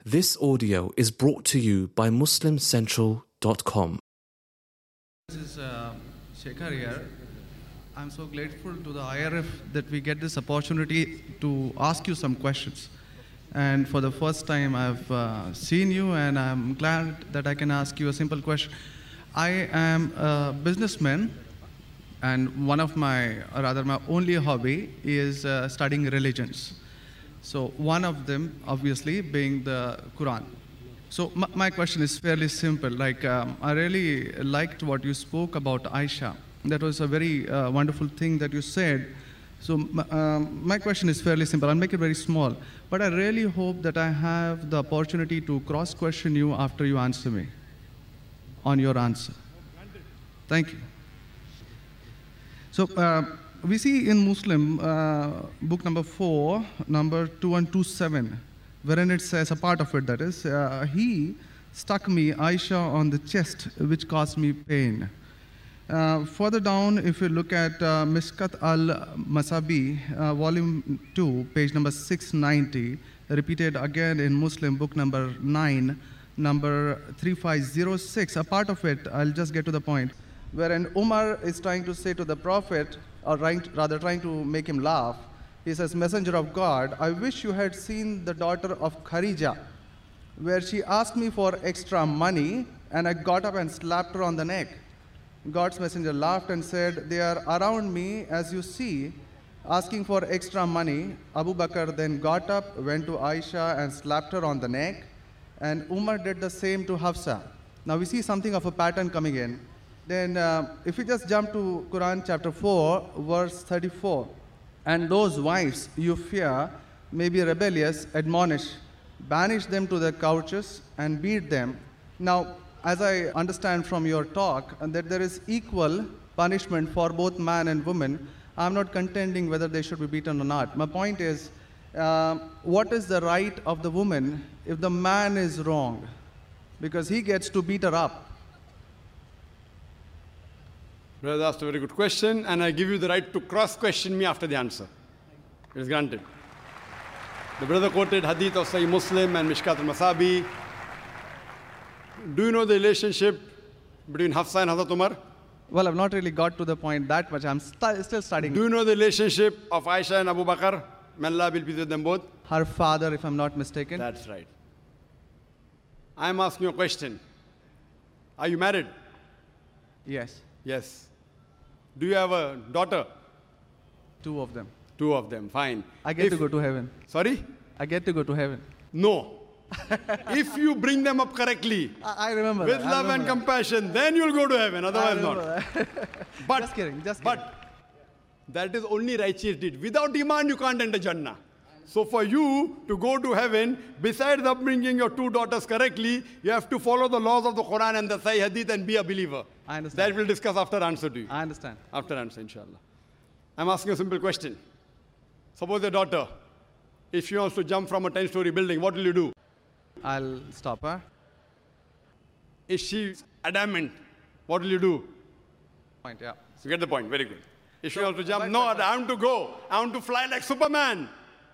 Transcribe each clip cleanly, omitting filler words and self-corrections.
This audio is brought to you by MuslimCentral.com. This is Shekhar here. I'm so grateful to the IRF that we get this opportunity to ask you some questions. And for the first time, I've seen you, and I'm glad that I can ask you a simple question. I am a businessman, and my only hobby is studying religions. So one of them, obviously, being the Quran. So my question is fairly simple. I really liked what you spoke about Aisha. That was a very wonderful thing that you said. So my question is fairly simple. I'll make it very small. But I really hope that I have the opportunity to cross-question you after you answer me on your answer. Thank you. So we see in Muslim, book number 4, number 2127, wherein it says, a part of it that is, he stuck me, Aisha, on the chest, which caused me pain. Further down, if you look at Mishkat al-Masabi, volume 2, page number 690, repeated again in Muslim, book number 9, number 3506, a part of it, I'll just get to the point, wherein Umar is trying to say to the Prophet, or trying to make him laugh. He says, Messenger of God, I wish you had seen the daughter of Khadija, where she asked me for extra money, and I got up and slapped her on the neck. God's messenger laughed and said, they are around me, as you see, asking for extra money. Abu Bakr then got up, went to Aisha and slapped her on the neck, and Umar did the same to Hafsa. Now we see something of a pattern coming in. Then if we just jump to Quran chapter 4, verse 34, and those wives you fear may be rebellious, admonish, banish them to their couches and beat them. Now, as I understand from your talk, that there is equal punishment for both man and woman. I'm not contending whether they should be beaten or not. My point is, what is the right of the woman if the man is wrong? Because he gets to beat her up. Brother asked a very good question, and I give you the right to cross-question me after the answer. It is granted. The brother quoted hadith of Sahih Muslim and Mishkat al-Masabi. Do you know the relationship between Hafsa and Hazrat Umar? Well, I've not really got to the point that much. I'm still studying. Do you know the relationship of Aisha and Abu Bakr? May Allah be pleased with them both. Her father, if I'm not mistaken. That's right. I'm asking you a question. Are you married? Yes. Yes. Do you have a daughter? 2 of them. 2 of them, fine. I get to go to heaven. Sorry? I get to go to heaven. No. If you bring them up correctly, I remember with that. love and compassion, then you'll go to heaven, otherwise not. But, just kidding. But that is only righteous deed. Without iman, you can't enter Jannah. So for you to go to heaven, besides upbringing your 2 daughters correctly, you have to follow the laws of the Quran and the Sahih Hadith and be a believer. I understand. That we'll discuss after answer to you. I understand. After answer, inshallah. I'm asking a simple question. Suppose your daughter, if she wants to jump from a 10-story building, what will you do? I'll stop her. If she's adamant, what will you do? Point, yeah. You get the point, very good. If she wants to jump, no, I want to go. I want to fly like Superman.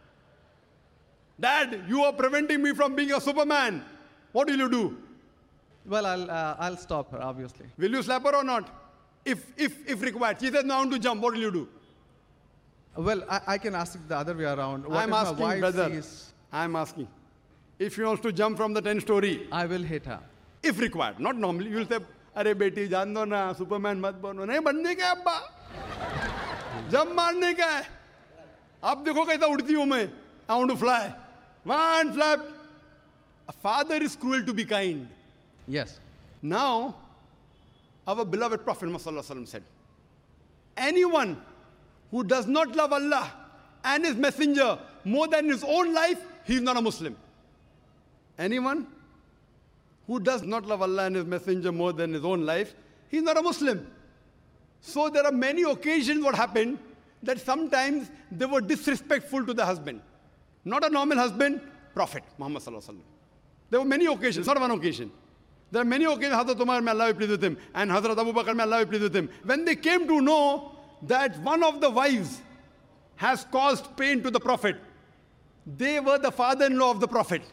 Dad, you are preventing me from being a Superman. What will you do? Well, I'll stop her, obviously. Will you slap her or not? If required. She says, no, I want to jump. What will you do? Well, I can ask it the other way around. What I'm if asking, my wife brother. sees... I'm asking. If she wants to jump from the 10-story. I will hit her. If required. Not normally. You will say, Arey beti, jaan do na, Superman mat bano. Nahi banne ka abba. Jump marne ka hai. Ab dekho kaisa udti hu main. I want to fly. One flap. A father is cruel to be kind. Yes. Now, our beloved Prophet Muhammad said, anyone who does not love Allah and His Messenger more than his own life, he is not a Muslim. Anyone who does not love Allah and His Messenger more than his own life, he is not a Muslim. So there are many occasions what happened that sometimes they were disrespectful to the husband. Not a normal husband, Prophet Muhammad sallallahu alaihi wasallam. There were many occasions, not one occasion. There are many occasions, Hazrat Umar, may Allah be pleased with him, and Hazrat Abu Bakr, may Allah be pleased with him. When they came to know that one of the wives has caused pain to the Prophet, they were the father-in-law of the Prophet.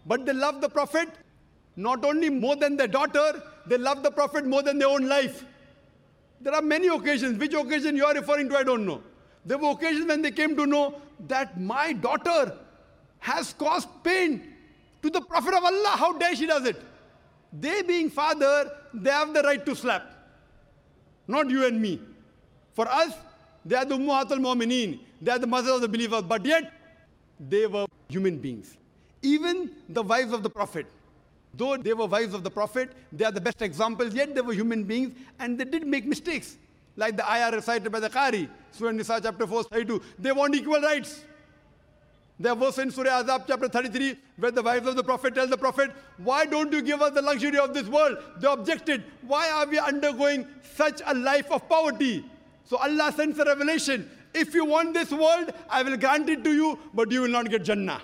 But they love the Prophet not only more than their daughter, they love the Prophet more than their own life. There are many occasions. Which occasion you are referring to, I don't know. There were occasions when they came to know that my daughter has caused pain to the Prophet of Allah. How dare she does it? They being father, they have the right to slap. Not you and me. For us, they are the Ummahatul Mu'mineen. They are the mothers of the believers. But yet, they were human beings. Even the wives of the Prophet. Though they were wives of the Prophet, they are the best examples, yet they were human beings and they did make mistakes. Like the ayah recited by the Qari, Surah Nisa chapter 4, 32. They want equal rights. There was in Surah Azab chapter 33, where the wives of the Prophet tell the Prophet, why don't you give us the luxury of this world? They objected, why are we undergoing such a life of poverty? So Allah sends a revelation. If you want this world, I will grant it to you, but you will not get Jannah.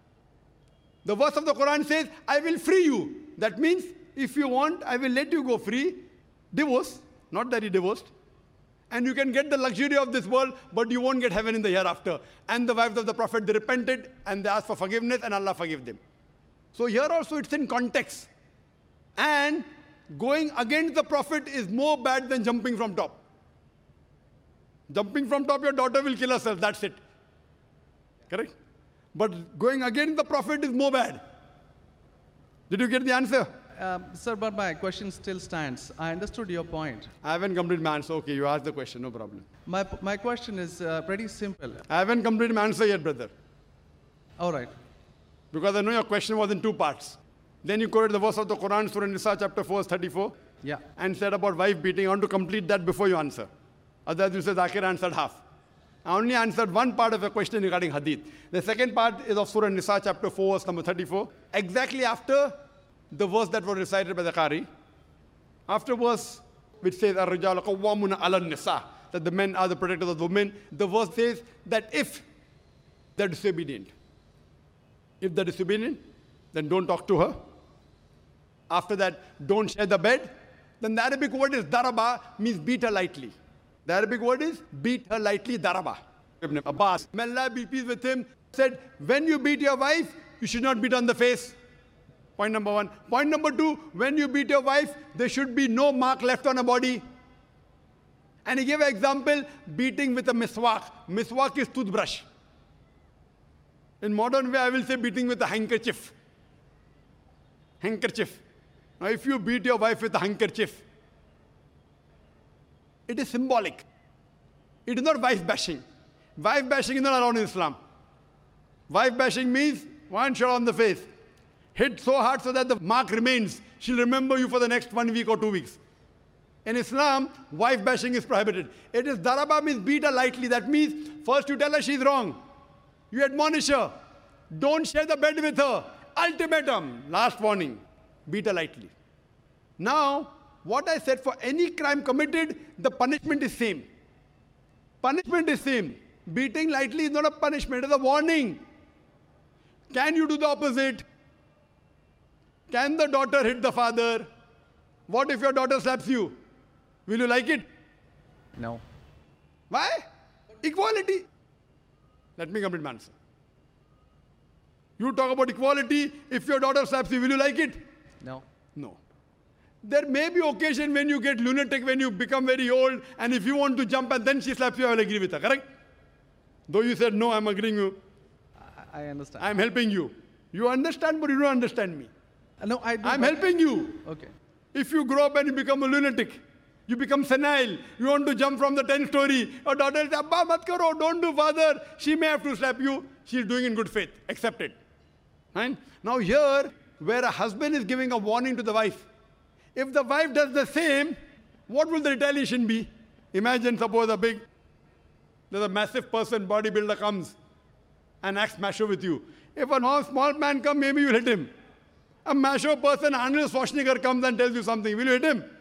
The verse of the Quran says, I will free you. That means, if you want, I will let you go free. Divorce, not that he divorced. And you can get the luxury of this world, but you won't get heaven in the hereafter. And the wives of the Prophet, they repented and they asked for forgiveness and Allah forgave them. So here also it's in context. And going against the Prophet is more bad than jumping from top. Jumping from top, your daughter will kill herself, that's it. Correct? But going against the Prophet is more bad. Did you get the answer? Sir, but my question still stands. I understood your point. I haven't completed my answer. Okay, you asked the question, no problem. My question is pretty simple. I haven't completed my answer yet, brother. All right. Because I know your question was in two parts. Then you quoted the verse of the Quran, Surah Nisa, chapter 4, 34. Yeah. And said about wife beating. I want to complete that before you answer. Otherwise, you said Zakir answered half. I only answered one part of your question regarding hadith. The second part is of Surah Nisa, chapter 4, verse number 34. Exactly after the verse that was recited by the Qari. After verse which says, Ar-Rijalu Qawwamuna 'ala an-Nisa, that the men are the protectors of the women. The verse says that if they're disobedient, then don't talk to her. After that, don't share the bed. Then the Arabic word is daraba, means beat her lightly. The Arabic word is beat her lightly, daraba. Ibn Abbas, may Allah be pleased with him, said, when you beat your wife, you should not beat on the face. Point number one. Point number two, when you beat your wife, there should be no mark left on her body. And he gave an example, beating with a miswak. Miswak is toothbrush. In modern way, I will say beating with a handkerchief. Handkerchief. Now, if you beat your wife with a handkerchief, it is symbolic. It is not wife bashing. Wife bashing is not allowed in Islam. Wife bashing means one shot on the face. Hit so hard so that the mark remains. She'll remember you for the next 1 week or 2 weeks. In Islam, wife bashing is prohibited. It is daraba, means beat her lightly. That means first you tell her she's wrong. You admonish her. Don't share the bed with her. Ultimatum. Last warning. Beat her lightly. Now, what I said, for any crime committed, the punishment is same. Punishment is same. Beating lightly is not a punishment, it is a warning. Can you do the opposite? Can the daughter hit the father? What if your daughter slaps you? Will you like it? No. Why? Equality. Let me complete my answer. You talk about equality. If your daughter slaps you, will you like it? No. No. There may be occasion when you get lunatic, when you become very old, and if you want to jump and then she slaps you, I will agree with her, correct? Though you said, no, I'm agreeing with you. I understand. I'm helping you. You understand, but you don't understand me. No, I do. I'm helping you. Okay. If you grow up and you become a lunatic, you become senile, you want to jump from the 10th story, your daughter says, Abba, mat karo, don't do, father. She may have to slap you. She's doing in good faith. Accept it. Right? Now here, where a husband is giving a warning to the wife, if the wife does the same, what will the retaliation be? Imagine, suppose there's a massive person, bodybuilder comes and acts macho with you. If a small man comes, maybe you'll hit him. A macho person, Arnold Schwarzenegger, comes and tells you something. Will you hit him?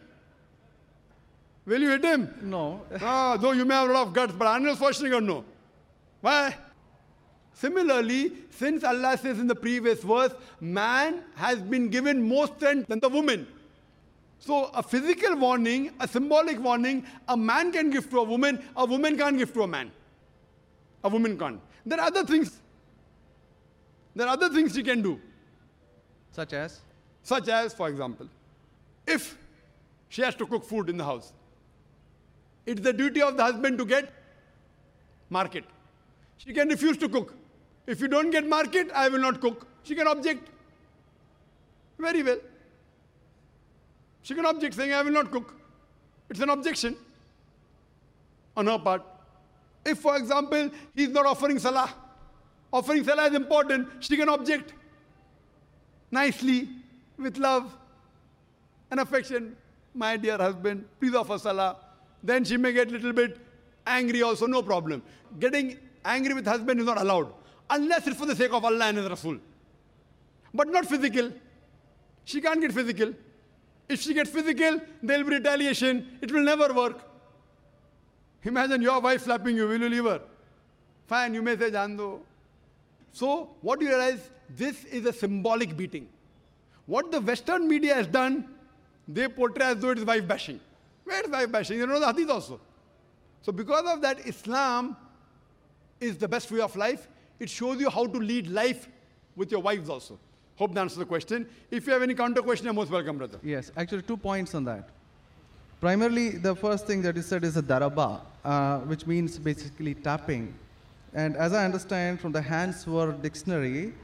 Will you hit him? No. Though you may have a lot of guts, but Arnold Schwarzenegger, no. Why? Similarly, since Allah says in the previous verse, man has been given more strength than the woman. So a physical warning, a symbolic warning, a man can give to a woman can't give to a man. A woman can't. There are other things. There are other things she can do. Such as? Such as, for example, if she has to cook food in the house, it's the duty of the husband to get market. She can refuse to cook. If you don't get market, I will not cook. She can object. Very well. She can object saying, I will not cook. It's an objection on her part. If, for example, he is not offering salah is important, she can object nicely, with love and affection. My dear husband, please offer salah. Then she may get a little bit angry also, no problem. Getting angry with husband is not allowed, unless it's for the sake of Allah and His Rasul. But not physical. She can't get physical. If she gets physical, there will be retaliation. It will never work. Imagine your wife slapping you. Will you leave her? Fine, you may say, Jando. So, what do you realize? This is a symbolic beating. What the Western media has done, they portray as though it is wife bashing. Where is wife bashing? You know the hadith also. So, because of that, Islam is the best way of life. It shows you how to lead life with your wives also. Hope that answers the question. If you have any counter question, you're most welcome, brother. Yes, actually 2 points on that. Primarily, the first thing that you said is a daraba, which means basically tapping. And as I understand from the Hansword dictionary,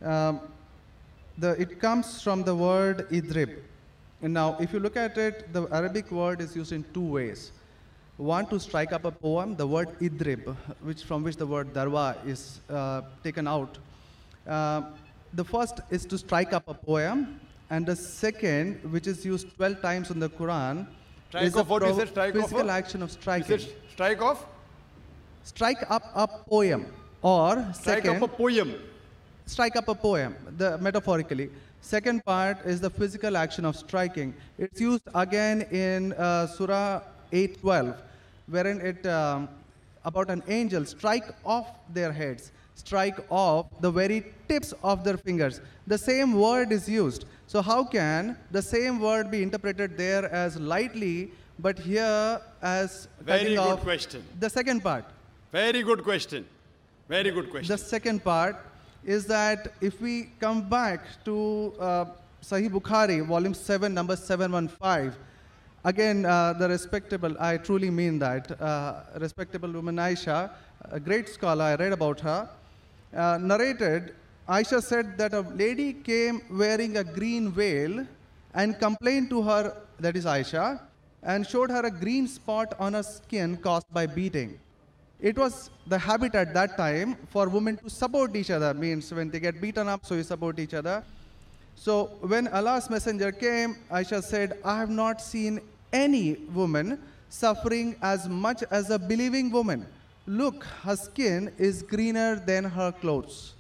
it comes from the word idrib. And now, if you look at it, the Arabic word is used in 2 ways. One, to strike up a poem, the word idrib, from which the word darwa is taken out. The first is to strike up a poem, and the second, which is used 12 times in the Quran, is a physical action of striking. You said strike off? Strike up a poem, or strike up a poem. Strike up a poem, metaphorically. Second part is the physical action of striking. It's used again in Surah 8:12, wherein it about an angel strike off their heads, strike off the very tips of their fingers. The same word is used. So how can the same word be interpreted there as lightly, but here as very good question. The second part. Very good question. Very good question. The second part is that if we come back to Sahih Bukhari, volume 7, number 715, again, the respectable, I truly mean that, respectable woman Aisha, a great scholar, I read about her, narrated, Aisha said that a lady came wearing a green veil and complained to her, that is Aisha, and showed her a green spot on her skin caused by beating. It was the habit at that time for women to support each other, means when they get beaten up, so you support each other. So when Allah's messenger came, Aisha said, I have not seen any woman suffering as much as a believing woman. Look, her skin is greener than her clothes.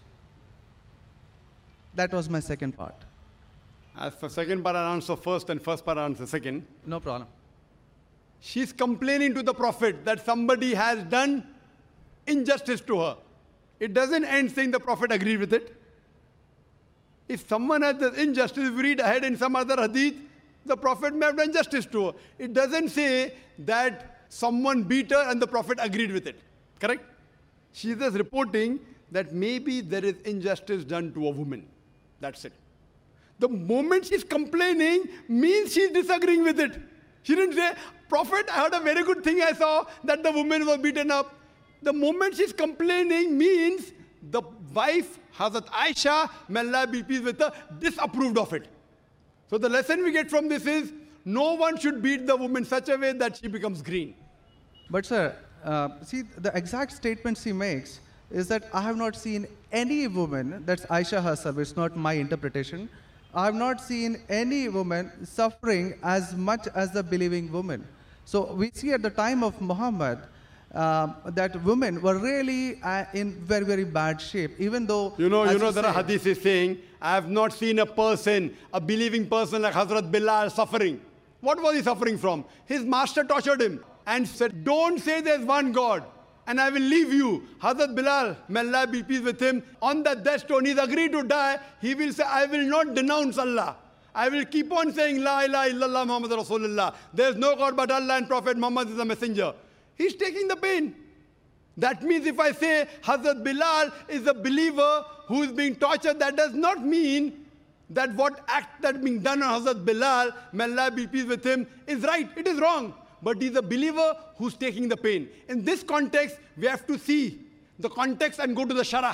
That was my second part. As for second part, I'll answer first, and first part, I'll answer second. No problem. She's complaining to the Prophet that somebody has done injustice to her. It doesn't end saying the Prophet agreed with it. If someone has done injustice, if we read ahead in some other hadith, the Prophet may have done justice to her. It doesn't say that someone beat her and the Prophet agreed with it. Correct? She is just reporting that maybe there is injustice done to a woman. That's it. The moment she's complaining means she's disagreeing with it. She didn't say, Prophet, I heard a very good thing I saw, that the woman was beaten up. The moment she's complaining means the wife, Hazrat Aisha, may Allah be pleased with her, disapproved of it. So the lesson we get from this is, no one should beat the woman such a way that she becomes green. But sir, see, the exact statement she makes is that I have not seen any woman, that's Aisha herself, it's not my interpretation, I have not seen any woman suffering as much as the believing woman. So we see at the time of Muhammad that women were really in very, very bad shape, even though... You know there are hadiths saying, I have not seen a person, a believing person like Hazrat Bilal suffering. What was he suffering from? His master tortured him and said, don't say there's one God and I will leave you. Hazrat Bilal, may Allah be pleased with him, on that death stone, he's agreed to die. He will say, I will not denounce Allah. I will keep on saying, La ilaha illallah Muhammad Rasulullah. There is no God but Allah and Prophet Muhammad is a messenger. He's taking the pain. That means if I say Hazrat Bilal is a believer who is being tortured, that does not mean that what act that being done on Hazrat Bilal, may Allah be pleased with him, is right. It is wrong. But he's a believer who's taking the pain. In this context, we have to see the context and go to the Shara.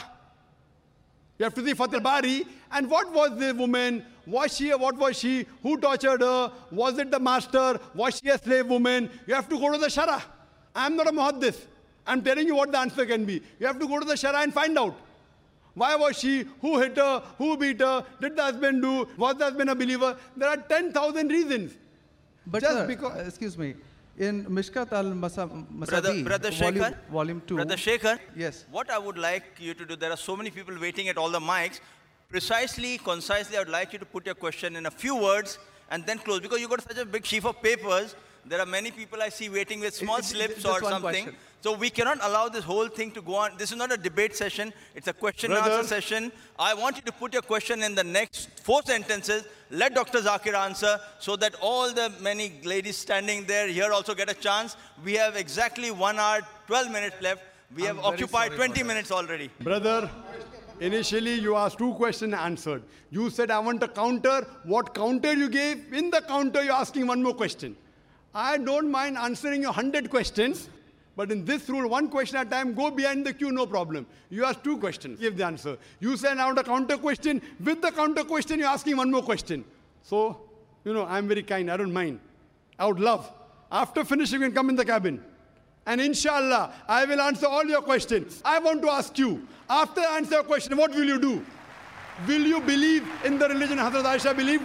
You have to see Fath al-Bari. And what was the woman? What was she? Who tortured her? Was it the master? Was she a slave woman? You have to go to the Shara. I'm not a muhaddith. I'm telling you what the answer can be. You have to go to the Shara and find out. Why was she? Who hit her? Who beat her? Did the husband do? Was the husband a believer? There are 10,000 reasons. But Just sir, because... excuse me, in Mishkat al-Masabi, Brother Shekhar, volume 2. Brother Shekhar, Yes. what I would like you to do, there are so many people waiting at all the mics. Precisely, concisely, I would like you to put your question in a few words and then close. Because you got such a big sheaf of papers, there are many people I see waiting with small slips just or one something. question. So we cannot allow this whole thing to go on. This is not a debate session. It's a question and answer session. I want you to put your question in the next 4 sentences. Let Dr. Zakir answer so that all the many ladies standing there here also get a chance. We have exactly 1 hour, 12 minutes left. We have occupied 20 minutes already. Brother, initially you asked 2 questions answered. You said, I want a counter. What counter you gave? In the counter, you're asking 1 more question. I don't mind answering your 100 questions. But in this rule, 1 question at a time, go behind the queue, no problem. You ask 2 questions, give the answer. You said, I want a counter question. With the counter question, you're asking 1 more question. So, I'm very kind, I don't mind. I would love. After finishing, you can come in the cabin. And inshallah, I will answer all your questions. I want to ask you, after I answer your question, what will you do? Will you believe in the religion Hazrat Aisha believed?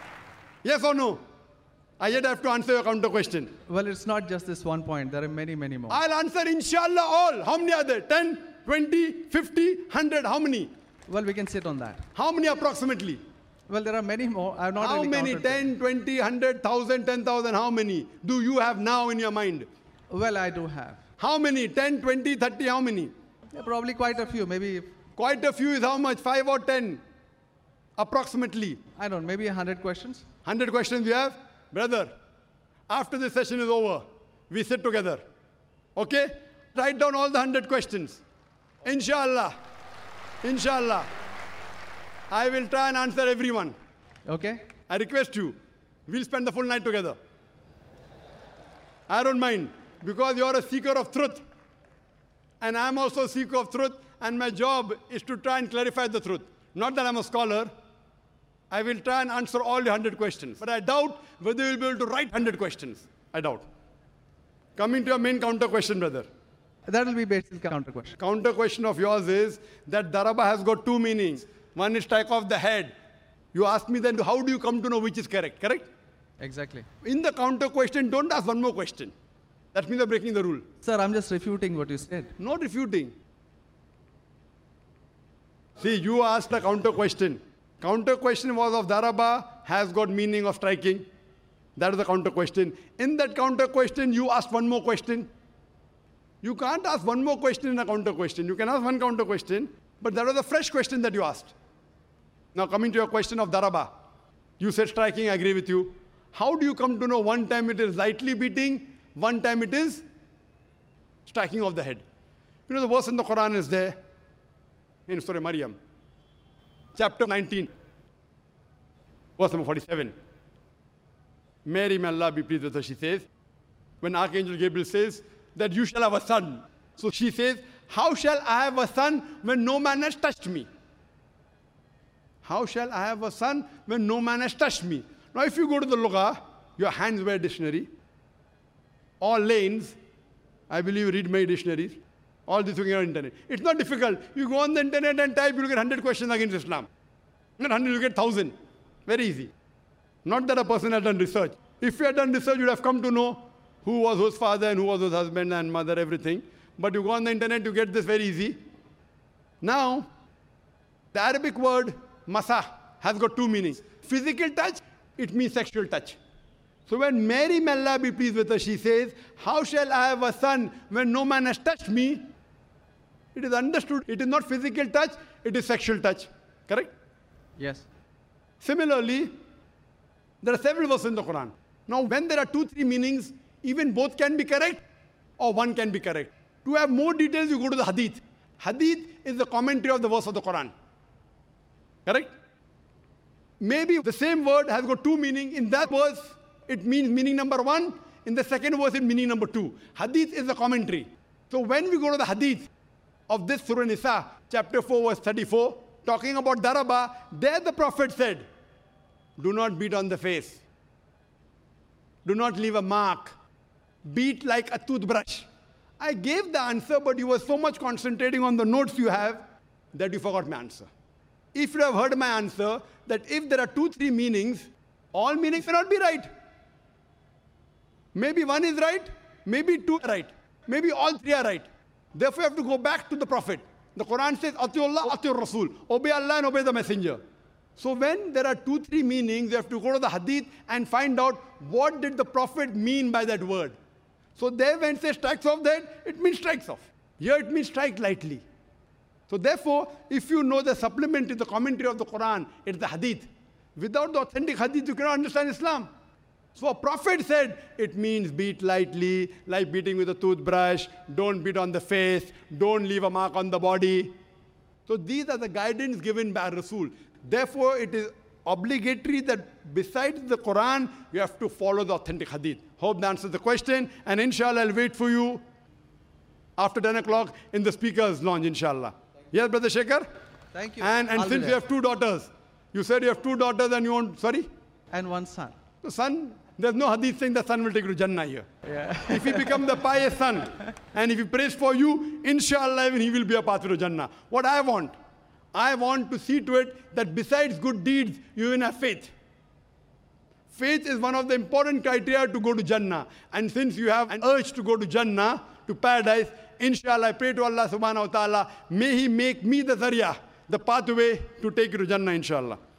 Yes or no? I yet have to answer your counter question. Well, it's not just this 1 point. There are many, many more. I'll answer inshallah all. How many are there? 10, 20, 50, 100? How many? Well, we can sit on that. How many approximately? Well, there are many more. I have not How really many? counted them. 10, 20, 100, 1,000, 10,000? How many do you have now in your mind? Well, I do have. How many? 10, 20, 30? How many? Yeah, probably quite a few. Maybe, Quite a few is how much? 5 or 10? Approximately. I don't know, maybe 100 questions. 100 questions you have? Brother, after this session is over, we sit together. Okay? Write down all the 100 questions. Inshallah. Inshallah. I will try and answer everyone. Okay? I request you. We'll spend the full night together. I don't mind. Because you're a seeker of truth. And I'm also a seeker of truth. And my job is to try and clarify the truth. Not that I'm a scholar. I will try and answer all the 100 questions. But I doubt whether you'll be able to write 100 questions. I doubt. Coming to your main counter question, brother. That will be basically counter question. Counter question of yours is that daraba has got 2 meanings. One is strike off the head. You ask me then, how do you come to know which is correct? Correct? Exactly. In the counter question, don't ask 1 more question. That means you're breaking the rule. Sir, I'm just refuting what you said. Not refuting. See, you asked a counter question. Counter question was of daraba has got meaning of striking. That is the counter question. In that counter question, you asked 1 more question. You can't ask 1 more question in a counter question. You can ask 1 counter question, but that was a fresh question that you asked. Now coming to your question of daraba. You said striking, I agree with you. How do you come to know one time it is lightly beating, one time it is striking of the head? You know the verse in the Quran is there, in Surah Maryam, chapter 19, verse number 47. Mary, may Allah be pleased with her, she says, when Archangel Gabriel says that you shall have a son. So she says, how shall I have a son when no man has touched me? How shall I have a son when no man has touched me? Now if you go to the Lugha, your hands were dictionary, all lanes, I believe you read my dictionaries, all this you can get on the internet. It's not difficult. You go on the internet and type, you'll get 100 questions against Islam. Not 100, you'll get 1,000. Very easy. Not that a person has done research. If you had done research, you'd have come to know who was whose father and who was whose husband and mother, everything. But you go on the internet, you get this very easy. Now, the Arabic word masa has got 2 meanings. Physical touch, it means sexual touch. So when Mary, may Allah be pleased with her, she says, how shall I have a son when no man has touched me? It is understood. It is not physical touch, it is sexual touch. Correct? Yes. Similarly, there are several verses in the Quran. Now, when there are 2, 3 meanings, even both can be correct or one can be correct. To have more details, you go to the Hadith. Hadith is the commentary of the verse of the Quran. Correct? maybe the same word has got two meanings. In that verse, it means meaning number one. In the second verse, it meaning number two. Hadith is the commentary. So when we go to the hadith of this Surah Nisa, chapter 4, verse 34, talking about daraba, there the Prophet said, do not beat on the face. Do not leave a mark. Beat like a toothbrush. I gave the answer, but you were so much concentrating on the notes you have that you forgot my answer. If you have heard my answer, that if there are 2-3 meanings, all meanings may not be right. Maybe one is right, maybe two are right, maybe all three are right. Therefore, you have to go back to the Prophet. The Quran says, Atiullah, Atiur Rasul. Obey Allah and obey the Messenger. So when there are 2-3 meanings, you have to go to the hadith and find out what did the Prophet mean by that word. So there when it says strikes off that, it means strikes off. Here it means strike lightly. So therefore, if you know the supplement to the commentary of the Quran, it's the hadith. Without the authentic hadith, you cannot understand Islam. So a prophet said, it means beat lightly, like beating with a toothbrush, don't beat on the face, don't leave a mark on the body. So these are the guidance given by Rasul. Therefore, it is obligatory that besides the Quran, you have to follow the authentic hadith. Hope that answers the question. And inshallah, I'll wait for you after 10 o'clock in the speaker's lounge, inshallah. Yes, Brother Shekhar? Thank you. And since you have 2 daughters, you said you have 2 daughters and you want, sorry? And one son. The son, there's no hadith saying the son will take you to Jannah here. Yeah. If he becomes the pious son, and if he prays for you, inshallah, even he will be a pathway to Jannah. What I want to see to it that besides good deeds, you even have faith. Faith is one of the important criteria to go to Jannah. And since you have an urge to go to Jannah, to paradise, inshallah, I pray to Allah subhanahu wa ta'ala, may He make me the zarya, the pathway to take you to Jannah, inshallah.